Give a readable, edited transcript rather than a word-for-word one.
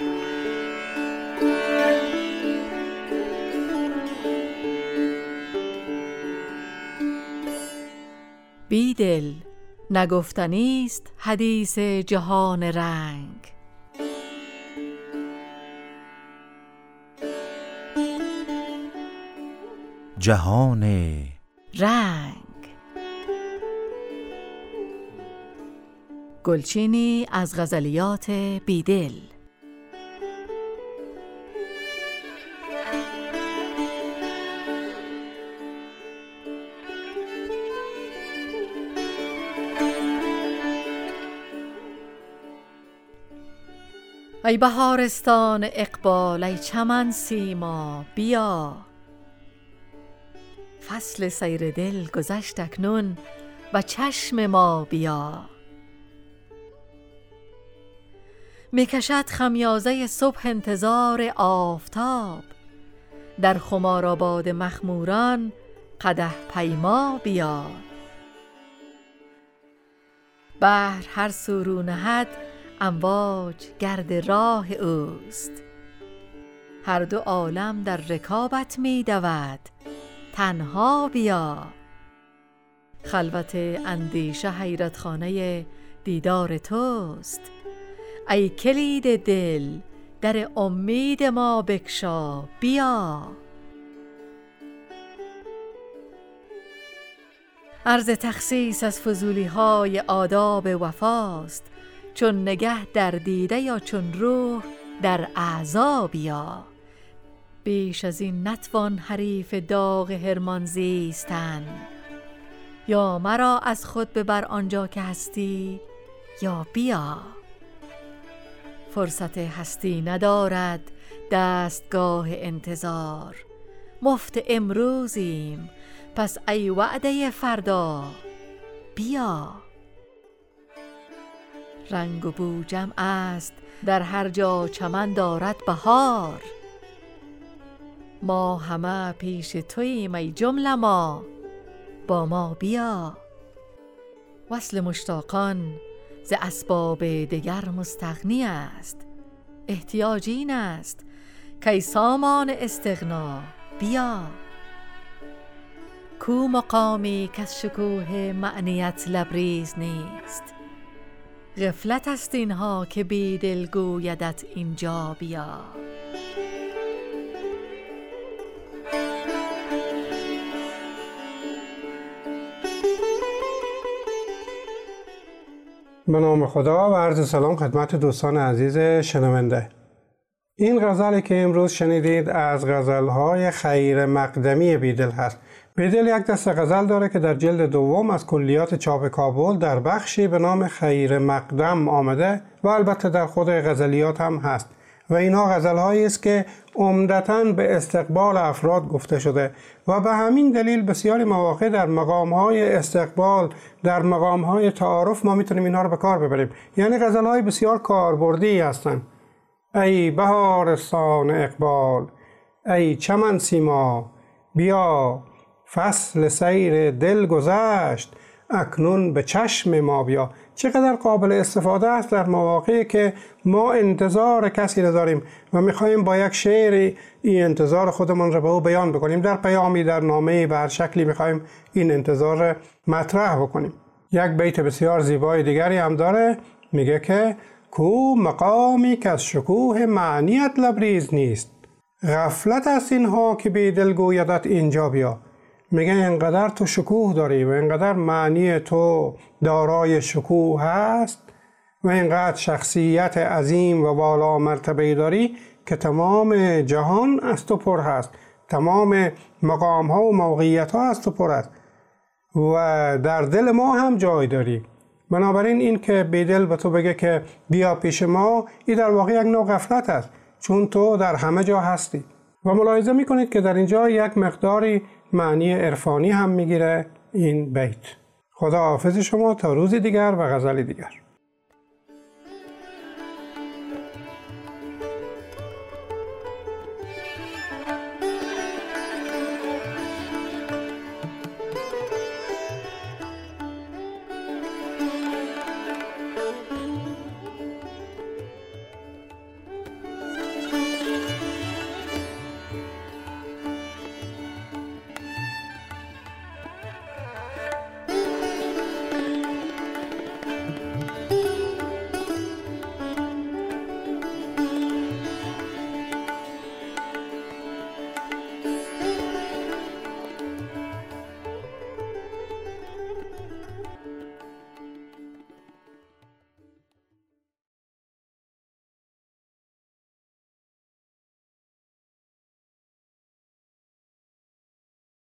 بیدل نگفتنیست حدیث جهان رنگ. جهان رنگ. گلچینی از غزلیات بیدل. ای بهارستان اقبال، ای چمن سیما بیا. فصل سیر دل گذشت اکنون و چشم ما بیا. میکشد خمیازه صبح انتظار آفتاب، در خمارآباد مخموران قدح پیما بیا. بحر هر سو رو نهد امواج گرد راه اوست، هر دو عالم در رکابت می دود تنها بیا. خلوت اندیشه حیرتخانه دیدار توست، ای کلید دل در امید ما بگشا بیا. عرض تخصیص از فضولی های آداب وفاست، چون نگه در دیده یا چون روح در اعضا بیا. بیش از این نتوان حریف داغ حرمان زیستن، یا مرا از خود ببر آنجا که هستی یا بیا. فرصت هستی ندارد دستگاه انتظار، مفت امروزیم پس ای وعده فردا بیا. رنگ و بو جمع است در هر جا چمن دارد بهار، ما همه پیش توییم ای جمله ما با ما بیا. وصل مشتاقان ز اسباب دگر مستغنی است، احتیاج این است کی سامان استغنا بیا. کو مقامی کز شکوه معنیت لبریز نیست، غفلت است اینها که بیدل گویدت اینجا بیا. به نام خدا و عرض سلام خدمت دوستان عزیز شنونده. این غزلی که امروز شنیدید از غزلهای خیر مقدمی بیدل هست. بیدل یک دست غزل داره که در جلد دوم از کلیات چاپ کابل در بخشی به نام خیر مقدم آمده و البته در خود غزلیات هم هست و اینها غزلهایی است که عمدتاً به استقبال افراد گفته شده و به همین دلیل بسیاری مواقع در مقامهای استقبال، در مقامهای تعارف ما میتونیم اینها رو به کار ببریم. یعنی غزلهای بسیار کاربردی هستند. ای بهارستان اقبال، ای چمن سیما بیا. فصل سیر دل گذشت اکنون به چشم ما بیا. چقدر قابل استفاده است در مواقعی که ما انتظار کسی را داریم و میخوایم با یک شعری این انتظار خودمون را به او بیان بکنیم، در پیامی، در نامه‌ای، به هر شکلی میخوایم این انتظار مطرح بکنیم. یک بیت بسیار زیبای دیگری هم داره، میگه که کو مقامی که از شکوه معنیت لبریز نیست، غفلت است اینها که بیدل گویدت اینجا بیا. میگه اینقدر تو شکوه داری و اینقدر معنی تو دارای شکوه هست و اینقدر شخصیت عظیم و والا مرتبه داری که تمام جهان از تو پر هست، تمام مقام ها و موقعیت ها از تو پر هست و در دل ما هم جای داری. بنابراین این که بیدل به تو بگه که بیا پیش ما، این در واقع یک نوع غفلت است، چون تو در همه جا هستی. و ملاحظه میکنید که در اینجا یک مقداری معنی عرفانی هم میگیره این بیت. خدا حافظ شما تا روزی دیگر و غزلی دیگر.